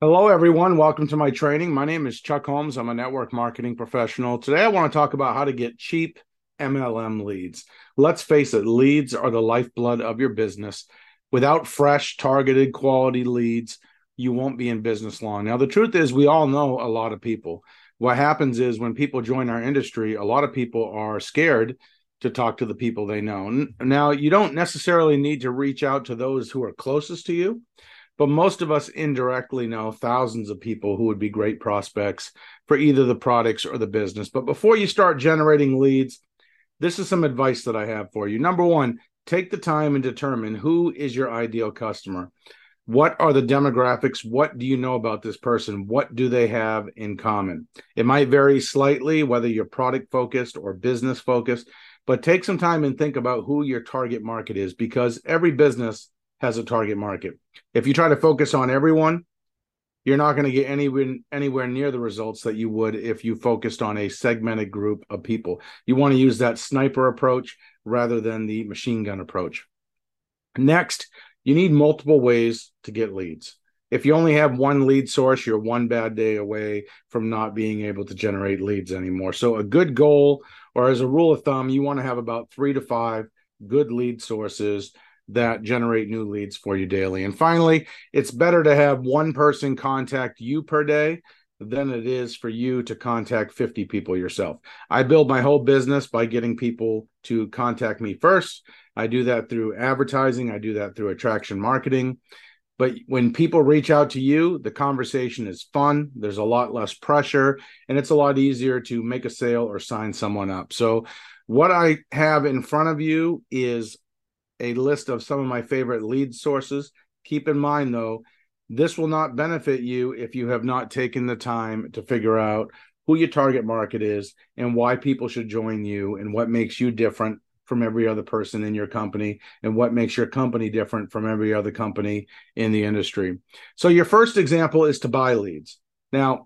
Hello, everyone. Welcome to my training. My name is Chuck Holmes. I'm a network marketing professional. Today, I want to talk about how to get cheap MLM leads. Let's face it, leads are the lifeblood of your business. Without fresh, targeted, quality leads, you won't be in business long. Now, the truth is, we all know a lot of people. What happens is when people join our industry, a lot of people are scared to talk to the people they know. Now, you don't necessarily need to reach out to those who are closest to you, but most of us indirectly know thousands of people who would be great prospects for either the products or the business. But before you start generating leads, this is some advice that I have for you. Number one, take the time and determine who is your ideal customer. What are the demographics? What do you know about this person? What do they have in common? It might vary slightly whether you're product focused or business focused, but take some time and think about who your target market is, because every business has a target market. If you try to focus on everyone, you're not going to get anywhere near the results that you would if you focused on a segmented group of people. You want to use that sniper approach rather than the machine gun approach. Next, you need multiple ways to get leads. If you only have one lead source, you're one bad day away from not being able to generate leads anymore. So a good goal, or as a rule of thumb, you want to have about 3 to 5 good lead sources that generate new leads for you daily. And finally, it's better to have one person contact you per day than it is for you to contact 50 people yourself. I build my whole business by getting people to contact me first. I do that through advertising. I do that through attraction marketing. But when people reach out to you, the conversation is fun. There's a lot less pressure, and it's a lot easier to make a sale or sign someone up. So what I have in front of you is a list of some of my favorite lead sources. Keep in mind, though, this will not benefit you if you have not taken the time to figure out who your target market is and why people should join you and what makes you different from every other person in your company and what makes your company different from every other company in the industry. So your first example is to buy leads. Now,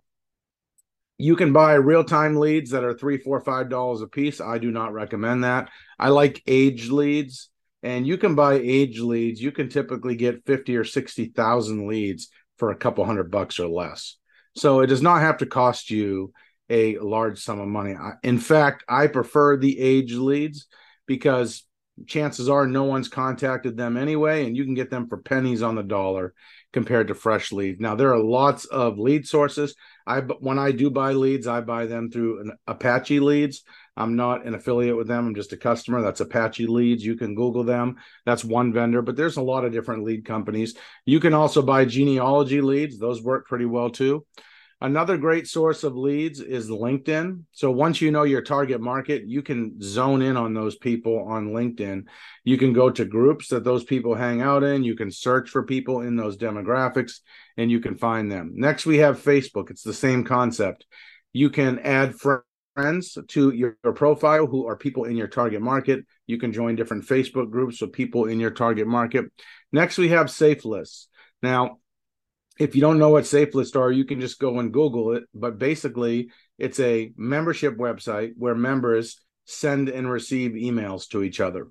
you can buy real-time leads that are $3, $4, $5 a piece. I do not recommend that. I like age leads, and you can buy age leads. You can typically get 50 or 60,000 leads for a couple $100 or less. So it does not have to cost you a large sum of money. In fact, I prefer the age leads because chances are no one's contacted them anyway, and you can get them for pennies on the dollar compared to fresh leads. Now, there are lots of lead sources. When I do buy leads, I buy them through an Apache Leads. I'm not an affiliate with them. I'm just a customer. That's Apache Leads. You can Google them. That's one vendor, but there's a lot of different lead companies. You can also buy genealogy leads. Those work pretty well too. Another great source of leads is LinkedIn. So once you know your target market, you can zone in on those people on LinkedIn. You can go to groups that those people hang out in. You can search for people in those demographics and you can find them. Next, we have Facebook. It's the same concept. You can add friends to your profile who are people in your target market. You can join different Facebook groups with people in your target market. Next, we have Safe Lists. Now, if you don't know what Safe Lists are, you can just go and Google it. But basically, it's a membership website where members send and receive emails to each other.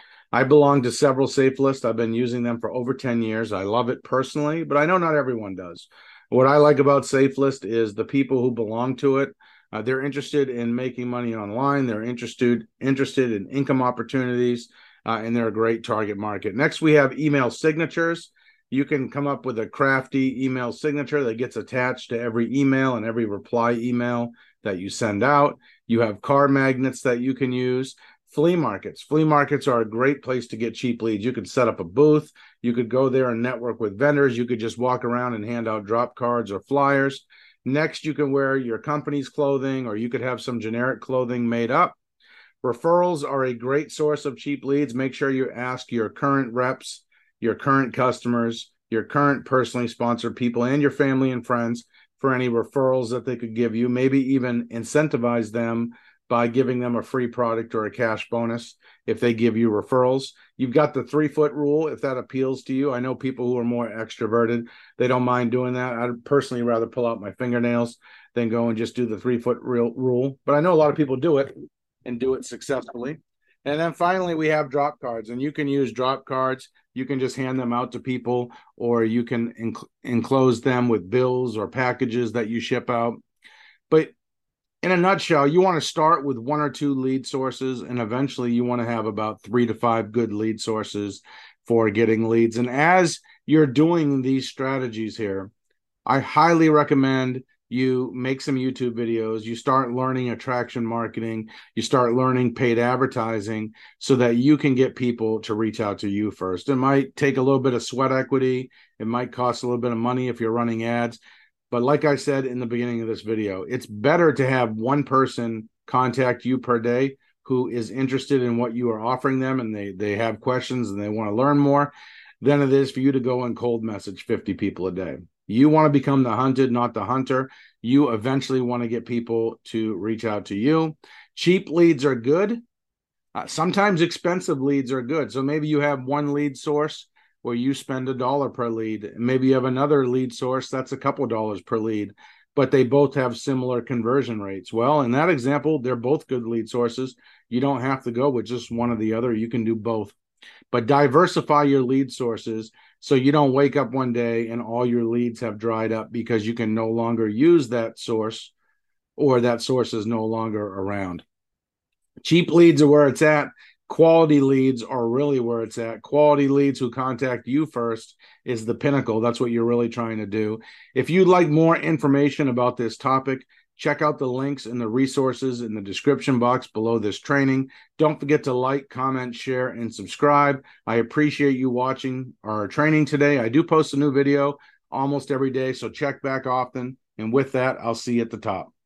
I belong to several Safe Lists. I've been using them for over 10 years. I love it personally, but I know not everyone does. What I like about Safe List is the people who belong to it. They're interested in making money online. They're interested in income opportunities, and they're a great target market. Next, we have email signatures. You can come up with a crafty email signature that gets attached to every email and every reply email that you send out. You have car magnets that you can use. Flea markets. Flea markets are a great place to get cheap leads. You could set up a booth. You could go there and network with vendors. You could just walk around and hand out drop cards or flyers. Next, you can wear your company's clothing, or you could have some generic clothing made up. Referrals are a great source of cheap leads. Make sure you ask your current reps, your current customers, your current personally sponsored people, and your family and friends for any referrals that they could give you. Maybe even incentivize them by giving them a free product or a cash bonus if they give you referrals. You've got the 3-foot rule if that appeals to you. I know people who are more extroverted, they don't mind doing that. I'd personally rather pull out my fingernails than go and just do the 3-foot rule. But I know a lot of people do it and do it successfully. And then finally, we have drop cards, and you can use drop cards You can just hand them out to people, or you can enclose them with bills or packages that you ship out. But in a nutshell, you want to start with 1 or 2 lead sources, and eventually you want to have about 3 to 5 good lead sources for getting leads. And as you're doing these strategies here, I highly recommend you make some YouTube videos, you start learning attraction marketing, you start learning paid advertising so that you can get people to reach out to you first. It might take a little bit of sweat equity. It might cost a little bit of money if you're running ads. But like I said in the beginning of this video, it's better to have one person contact you per day who is interested in what you are offering them, and they have questions and they want to learn more, than it is for you to go and cold message 50 people a day. You want to become the hunted, not the hunter. You eventually want to get people to reach out to you. Cheap leads are good. Sometimes expensive leads are good. So maybe you have one lead source where you spend $1 per lead. Maybe you have another lead source that's a couple dollars per lead, but they both have similar conversion rates. Well, in that example, they're both good lead sources. You don't have to go with just one or the other. You can do both. But diversify your lead sources so you don't wake up one day and all your leads have dried up because you can no longer use that source, or that source is no longer around. Cheap leads are where it's at. Quality leads are really where it's at. Quality leads who contact you first is the pinnacle. That's what you're really trying to do. If you'd like more information about this topic, check out the links and the resources in the description box below this training. Don't forget to like, comment, share, and subscribe. I appreciate you watching our training today. I do post a new video almost every day, so check back often. And with that, I'll see you at the top.